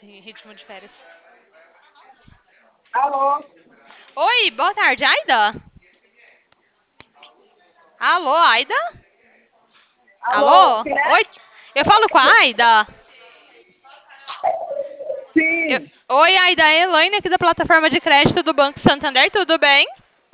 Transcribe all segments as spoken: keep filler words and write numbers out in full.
Esse ritmo de férias. Alô? Oi, boa tarde, Aida? Alô, Aida? Alô? Alô? Quem é? Oi, eu falo com a Aida? Eu- Sim, Oi, Aida, é a Elaine aqui da plataforma de crédito do Banco Santander, tudo bem?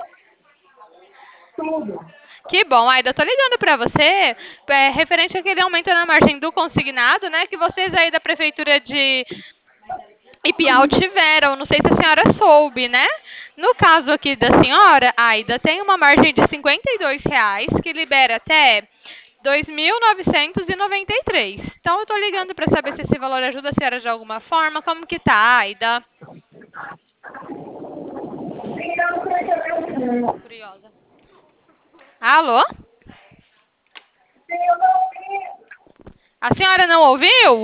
tudo. Que bom, Aida, tô ligando pra você, é, referente àquele aumento na margem do consignado, né, que vocês aí da Prefeitura de Ipial tiveram, não sei se a senhora soube, né? No caso aqui da senhora, Aida, tem uma margem de cinquenta e dois reais que libera até dois mil novecentos e noventa e três. Então eu tô ligando para saber se esse valor ajuda a senhora de alguma forma. Como que tá, Aida? Curiosa. Alô? Sim, eu não vi. A senhora não ouviu?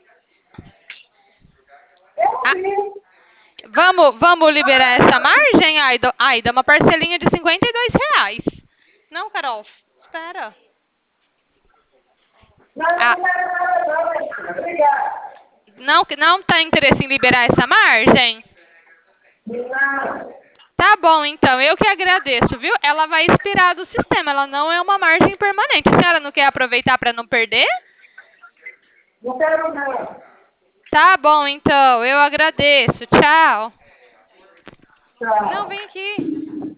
Eu Ah, vi. vamos, vamos liberar essa margem, Aida? Aida, uma parcelinha de cinquenta e dois reais. Não, Carol, espera. Não, Ah, não, não, não, não. Obrigada. não, não tá interesse em liberar essa margem? Não. Tá bom, então, eu que agradeço, viu? Ela vai expirar do sistema, ela não é uma margem permanente. A senhora não quer aproveitar para não perder? Não quero não. Tá bom, então, eu agradeço. Tchau. Não, Tchau. vem aqui.